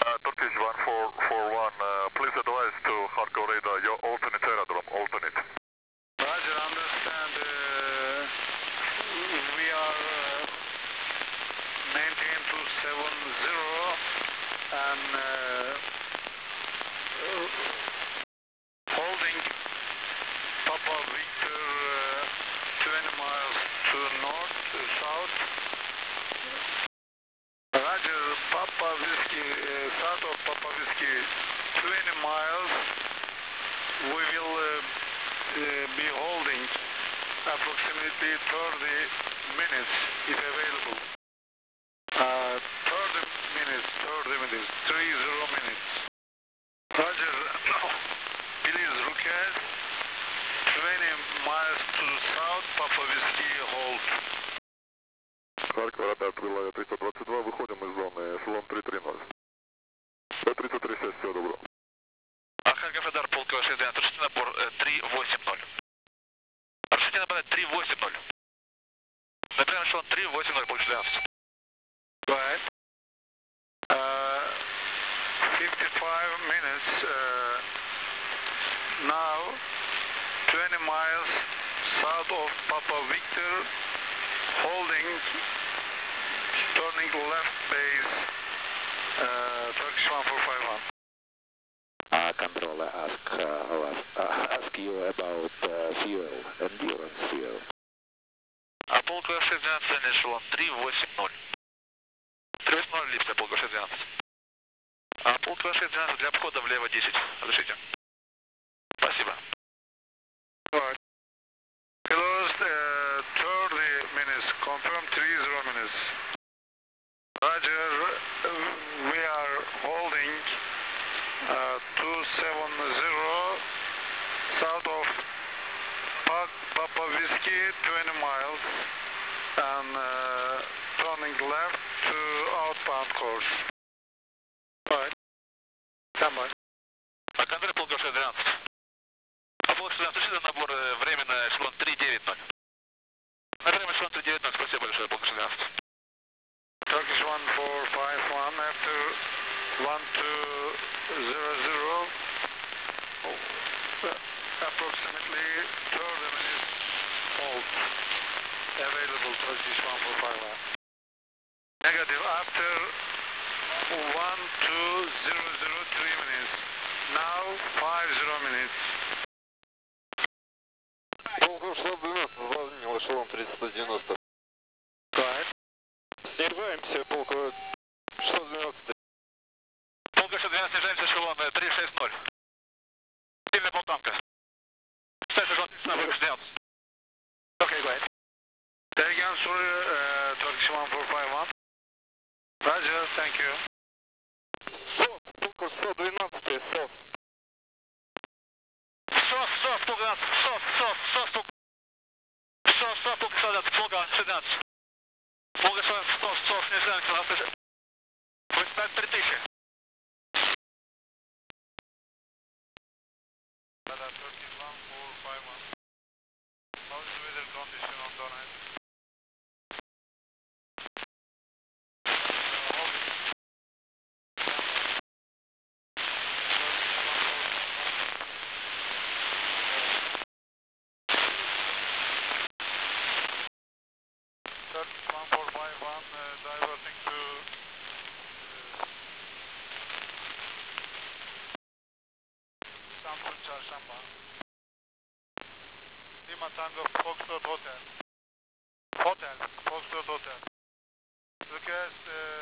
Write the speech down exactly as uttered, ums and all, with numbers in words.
Turkish one four four one, uh, please advise to Kharkov radar your alternate aerodrome, alternate. Roger, understand. Uh, we are uh, maintain two seven zero and uh, holding Papa Victor uh, twenty miles to north, to south. Roger, Papa Whiskey, uh, south of Papa Whiskey, twenty miles. We will uh, uh, be holding approximately thirty minutes if available. Uh, thirty minutes, thirty minutes, thirty minutes. Roger, please request twenty miles to south, Papa Whiskey, hold. Харьков, радар Крылая триста двадцать два, выходим из зоны, эшелон три три ноль. До тридцать три шесть, всего доброго. А Харьков, радар, полк шесть двенадцать, разрешите набор три восемь ноль. Разрешите набор три восемь ноль. Набираем эшелон три восемь ноль, полк шесть двенадцать. Right. Uh, fifty-five minutes, uh, now twenty miles south of Papa Victor, holding, turning left base, uh, Turkish one four five one. Uh, controller ask, uh, uh, ask you about uh, fuel, endurance fuel. А полк шесть двенадцать, эшелон три восемь ноль. три восемь ноль лифта, полк шесть двенадцать. А полк шесть двенадцать для обхода влево десять. Разрешите. Спасибо. Right. Closed uh, thirty minutes, confirm thirty minutes. Roger, uh, we are holding uh, two seven zero south of Papa Whiskey, twenty miles, and uh, turning left to outbound course. Right. Stand by. А контроль полк шесть двенадцать. А полк шесть двенадцать, разрешите набор временно эшелон три девять ноль. Набираем эшелон три девять ноль, спасибо большое, полк шесть двенадцать. Turkish one four five one after one two zero zero, approximately thirty minutes hold available. Turkish one four five one. Negative after one two zero zero three minutes. Now five zero minutes. Полков шестьсот двенадцать, звонил эшелон триста девяносто. Right. Снижаемся, полковой шестьсот двенадцать. Полк шесть двенадцать, снижаемся эшелон три шесть ноль. Сильная полтанка. Ставь эшелон шесть двенадцать. Okay, go ahead. Say again, sorry, uh, Turkish one four five one. Roger, thank you. СОС, полков шестьсот двенадцать, СОС. СОС, СОС, полк двенадцать, СОС, СОС, СОС, полк. СОС, СОС, полк солдат, полк шесть двенадцать. Полк СОС, СОС, снижаемся, нас выставь три тысячи. Turkish one four five one. How is the weather condition on Donetsk? Turkish one four five one, uh, diverting to uh, Samsun Çarşamba. Lima Tango Foxtrot Hotel. Hotel, Foxtrot Hotel. Request uh,